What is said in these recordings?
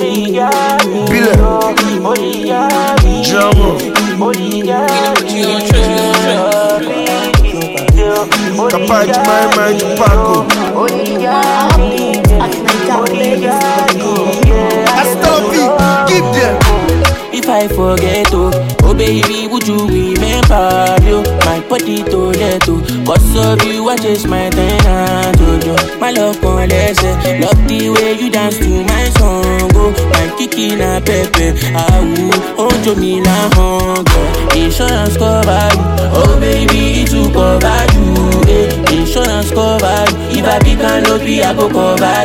Bile Drama Capaz de mais de Paco Give them. If I forget oh baby, would you remember you? My body to let to cause of you, I chase my tenant to you. My love on listen, love the way you dance to my song. Oh, my kiki na pepe, hold to me la hunger. Insurance cover you, oh baby, it will cover you. Insurance cover you, if I be canopy, I go cover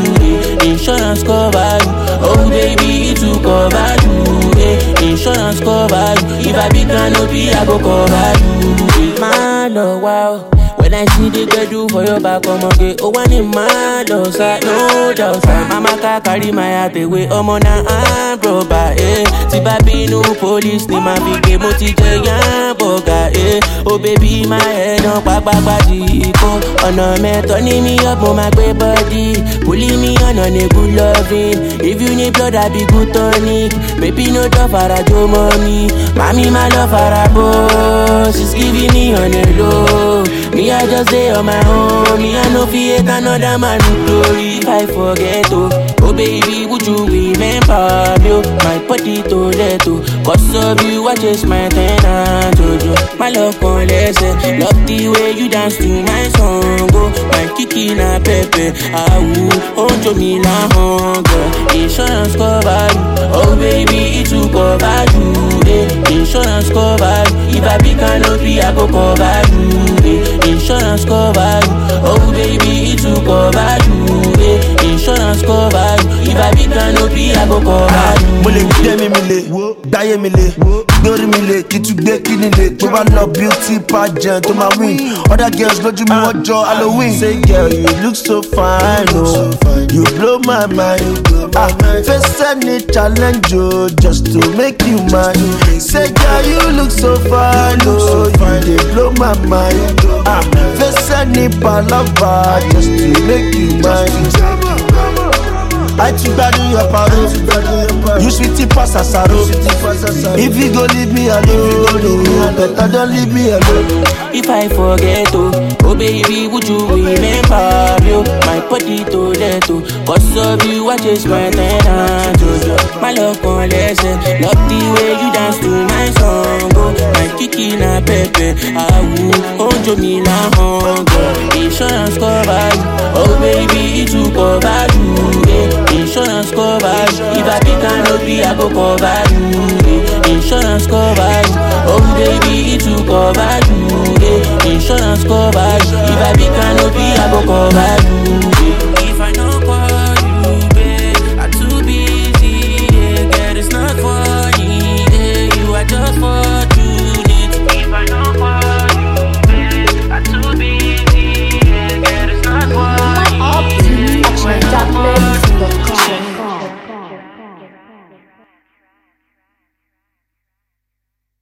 you. Insurance cover you, oh baby, it will cover you. Insurance cover you, if I be canopy, I go cover you. My love, wow. When I see the girl do for your back, come on, get oh one in my love side, no doubt. Mama can carry my heart away, on I'm broke, eh. Tibabi no police, ni ma big moti jayan boga, eh. Oh baby, my head on papa body, go on a man, turning me up, my great body, pulling me on a good loving. If you need blood, I be good tonic. Baby, no love for a do money. Mommy, my love for a boss, she's giving me on a low. Me, I just stay on my own. Me, I no fear another man glory. If I forget, oh baby, would you remember me? My body to let to cause of you, I chase my tenant to you. My love on listen, love the way you dance to my song. Oh, my kiki na pepe, hold to me la hunger. Insurance cover you, oh baby, it will cover you. Insurance cover you, if I be canopy, I go cover you. Insurance cover you, oh baby, it will cover you. Insurance cover you, if I be canopy, I go cover you. Mole gbemi mi le, gbaye mi le, gbori mi le, kitugbe kini le. To my love beauty pageant, to my win. Other girls lójú mi wọ́n jọ Halloween. Say girl, you look so fine, oh, you blow my mind. Face any challenge, oh, just to make you mine. Say girl, you look so fine, oh, you dey blow my mind. Face any palava, just to make you mine. I too bad in your paro. You sweetie pass a sorrow. If you go leave me alone, better don't leave me alone. If I forget, oh baby, would you remember you? My body to let to cause of you, I chase my tenant to you. My love on listen, love the way you dance to my song. Oh, my kiki na pepe, hold to me la hunger. Insurance cover you, oh baby, it will cover you. Insurance cover you, if I be canopy, I go cover you. Insurance cover you, oh baby, it will cover you. Insurance cover you, if I be canopy, I go cover you.